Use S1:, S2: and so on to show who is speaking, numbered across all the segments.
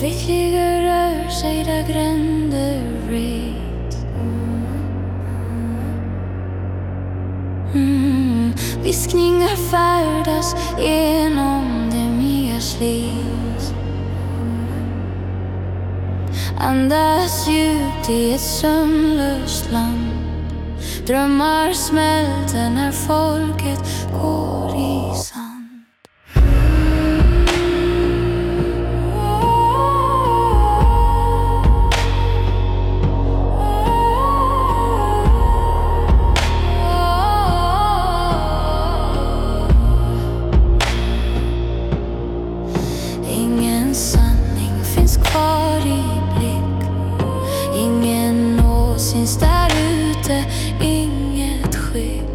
S1: Vittliga rör sig där gränder res. Viskningar färdas genom det myggas liv. Andas djupt i ett sömnlöst land. Drömmar smälter när folket går i sand. Ingen sanning finns kvar i blick. Ingen åsyns där ute, inget skick.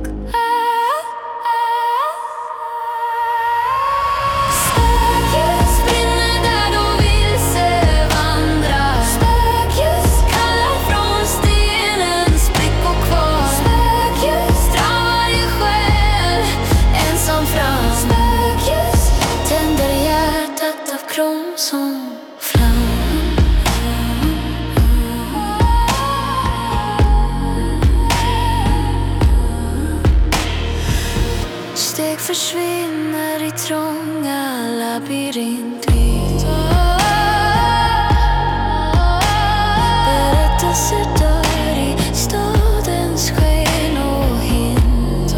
S1: Spökljus brinner där de vilse vandrar. Spökljus kallar från stenens sprickor kvar. Spökljus drar varje själ ensam fram. Spökljus tänder hjärtat av krom som flam. Steg försvinner i trånga labyrintliv. Berättelser dör i stadens sken och hint.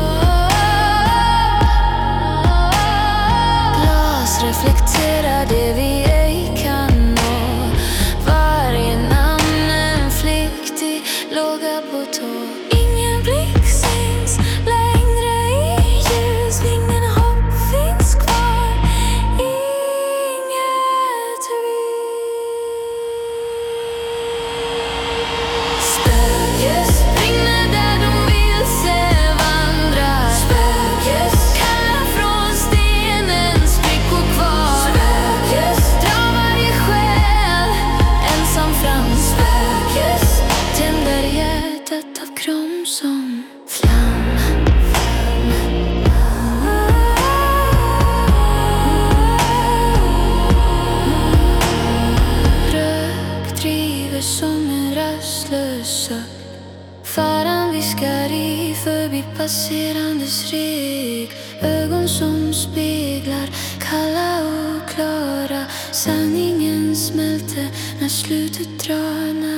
S1: Glas reflekterar det vi ej kan nå. Varje namn en flyktig låga på tå. Ingen blick syns längre i ljus. Ingen hopp finns kvar. Inget spökljus brinner där de vilse vandrar. Spökljus kallar från stenens sprickor kvar. Spökljus drar varje själ ensam fram. Spökljus tänder hjärtat av krom som flam. Rök driver som en rastlös sök. Faran viskar i förbipasserandes rek. Ögon som speglar, kalla och klara. Sanningen smälter när slutet drar nära.